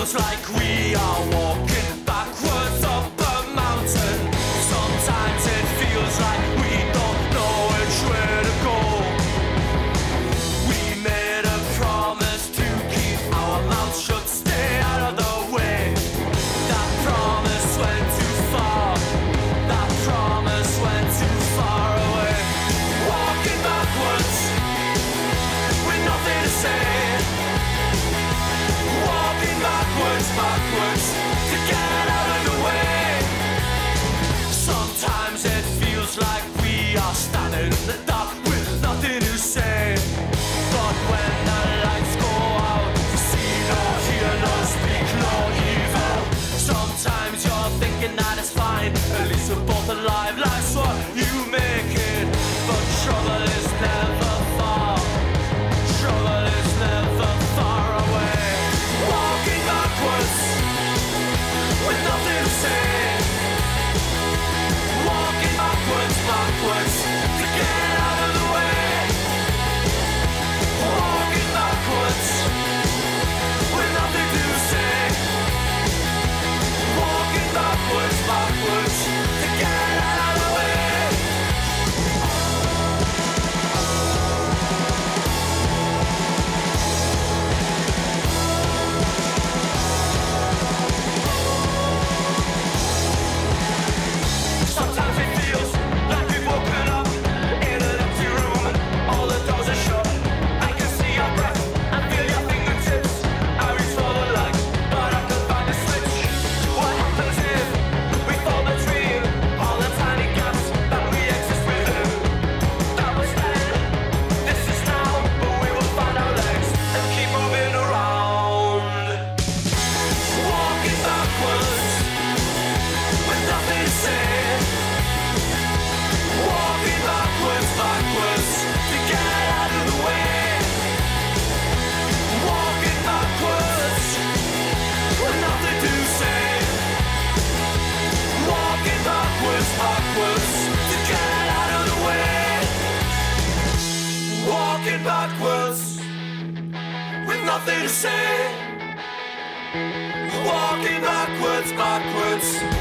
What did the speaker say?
feels like we are walking backwards up a mountain. Sometimes it feels like we don't know which way to go. We made a promise to keep our mouths shut, stay out of the way. That promise went too far. That promise went too far away. Walking backwards with nothing to say. Walking backwards, backwards to get out of the way. Sometimes it feels like we are standing in the dark with nothing to say. But when the lights go out, you see no, hear no, speak no evil. Sometimes you're thinking that it's fine, at least we're both alive, life's what you make it. But trouble is never far. Trouble is never far away. Walking backwards with nothing to say. Walking backwards, backwards to get out of the way. Walking backwards with nothing to say. Walking backwards, backwards to get out of the way. Sometimes it feels like we've woken up in an empty room and all the doors are shut. I can see your breath and feel your fingertips. I reach for the light, but I can't find a switch. What happens if we fall between all the tiny gaps that we exist within? That was then, this is now, but we will find our legs and keep moving around. Walking backwards with nothing to say. Walking backwards, backwards to get out of the way. Walking backwards with nothing to say. Walking backwards, backwards to get out of the way. Walking backwards with nothing to say. Walking backwards, backwards